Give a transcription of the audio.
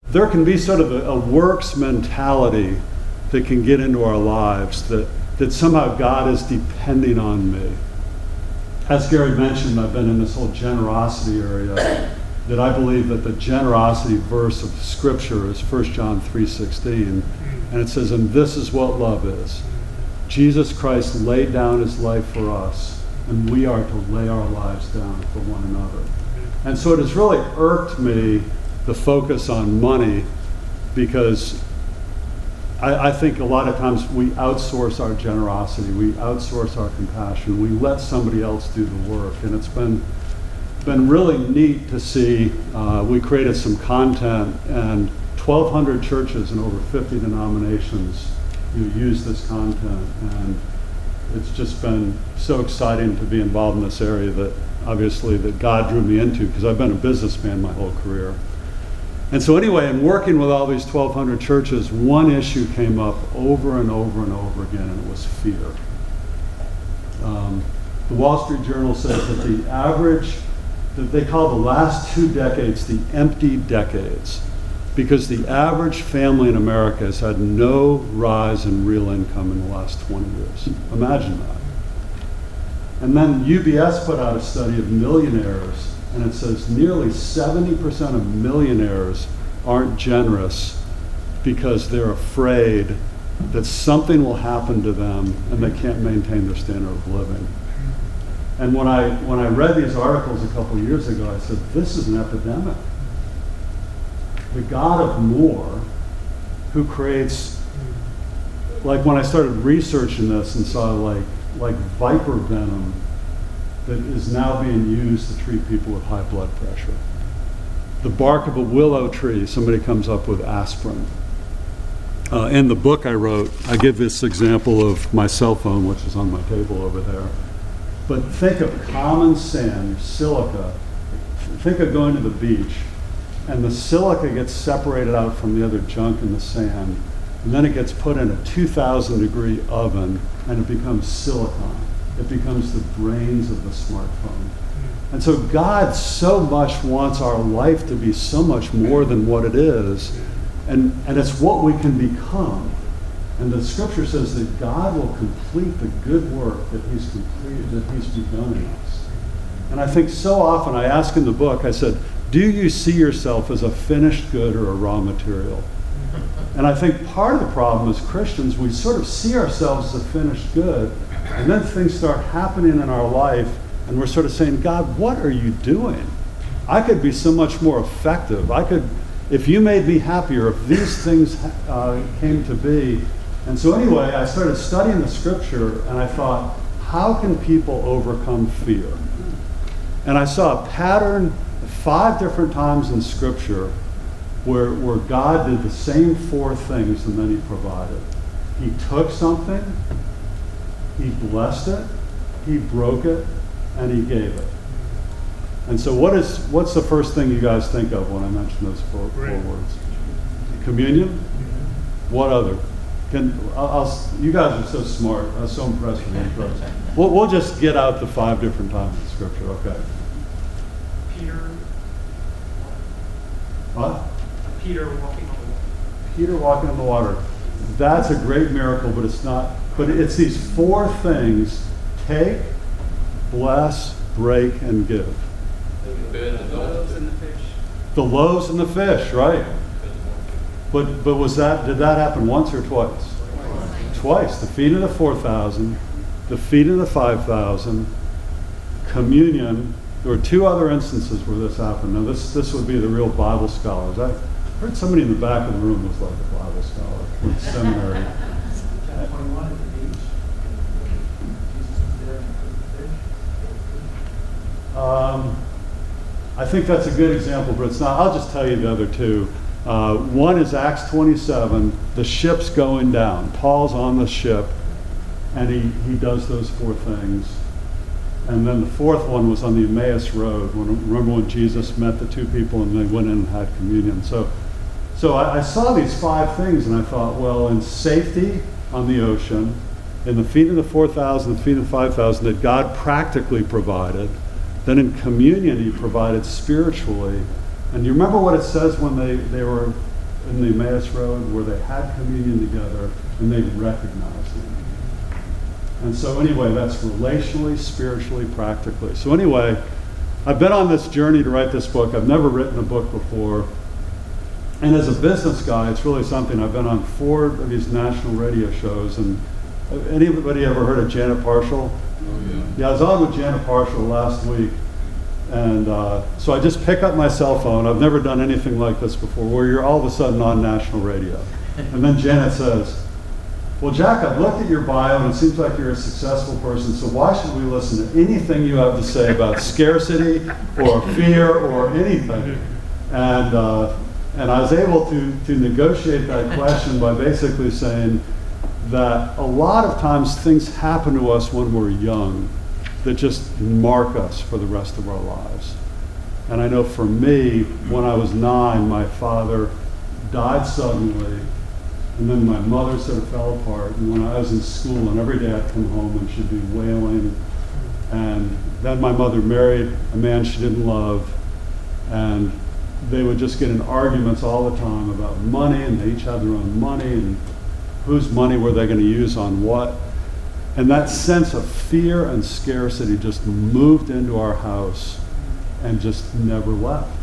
there can be sort of a works mentality that can get into our lives that somehow God is depending on me. As Gary mentioned, I've been in this whole generosity area, that I believe that the generosity verse of Scripture is 1 John 3:16, and it says, and this is what love is. Jesus Christ laid down his life for us, and we are to lay our lives down for one another. And so it has really irked me, the focus on money, because I think a lot of times we outsource our generosity, we outsource our compassion, we let somebody else do the work. And it's been really neat to see. We created some content, and 1,200 churches in over 50 denominations use this content. And it's just been so exciting to be involved in this area that obviously that God drew me into, because I've been a businessman my whole career. And so anyway, in working with all these 1,200 churches, one issue came up over and over and over again, and it was fear. The Wall Street Journal says that the average, that they call the last 2 decades the empty decades, because the average family in America has had no rise in real income in the last 20 years. Imagine that. And then UBS put out a study of millionaires, and it says nearly 70% of millionaires aren't generous because they're afraid that something will happen to them and they can't maintain their standard of living. And when I read these articles a couple years ago, I said, this is an epidemic. The God of more, who creates, like when I started researching this and saw like viper venom that is now being used to treat people with high blood pressure. The bark of a willow tree, somebody comes up with aspirin. In the book I wrote, I give this example of my cell phone, which is on my table over there. But think of common sand, silica. Think of going to the beach, and the silica gets separated out from the other junk in the sand, and then it gets put in a 2,000-degree oven, and it becomes silicon. It becomes the brains of the smartphone. And so God so much wants our life to be so much more than what it is, and it's what we can become. And the Scripture says that God will complete the good work that He's completed, that He's begun in us. And I think so often, I ask in the book, I said, do you see yourself as a finished good or a raw material? And I think part of the problem as Christians, we sort of see ourselves as a finished good, and then things start happening in our life, and we're sort of saying, God, what are you doing? I could be so much more effective. If you made me happier, if these things came to be. And so anyway, I started studying the Scripture, and I thought, how can people overcome fear? And I saw a pattern 5 different times in Scripture where God did the same 4 things, and then He provided. He took something, He blessed it, He broke it, and He gave it. And so what's the first thing you guys think of when I mention those 4 words? Communion? What other? You guys are so smart. I was so impressed with you folks. We'll just get out the 5 different times in Scripture, okay? What? Peter walking on the water. Peter walking on the water. That's a great miracle, but it's not. But it's these 4 things: take, bless, break, and give. The loaves and the fish. The loaves and the fish, right? But did that happen once or twice? Twice. The feeding of the 4,000, the feeding of the 5,000, communion. There were 2 other instances where this happened. Now this would be the real Bible scholars. I heard somebody in the back of the room was like a Bible scholar from seminary. I think that's a good example, but it's not. I'll just tell you the other 2. One is Acts 27. The ship's going down. Paul's on the ship, and he does those 4 things. And then the 4th one was on the Emmaus Road. Remember when Jesus met the 2 people and they went in and had communion. So I saw these 5 things, and I thought, well, in safety on the ocean, in the feeding of the 4,000, the feeding of the 5,000, that God practically provided. Then in communion, He provided spiritually. And you remember what it says when they were in the Emmaus Road where they had communion together and they recognized him. And so anyway, that's relationally, spiritually, practically. So anyway, I've been on this journey to write this book. I've never written a book before. And as a business guy, it's really something. I've been on 4 of these national radio shows. And anybody ever heard of Janet Parshall? Oh, Yeah, I was on with Janet Parshall last week. And so I just pick up my cell phone. I've never done anything like this before, where you're all of a sudden on national radio. And then Janet says, well, Jack, I've looked at your bio, and it seems like you're a successful person, so why should we listen to anything you have to say about scarcity or fear or anything? And I was able to negotiate that question by basically saying that a lot of times things happen to us when we're young that just mark us for the rest of our lives. And I know for me, when I was 9, my father died suddenly, and then my mother sort of fell apart. And when I was in school, and every day I'd come home and she'd be wailing. And then my mother married a man she didn't love, and they would just get in arguments all the time about money, and they each had their own money, and whose money were they going to use on what. And that sense of fear and scarcity just moved into our house and just never left.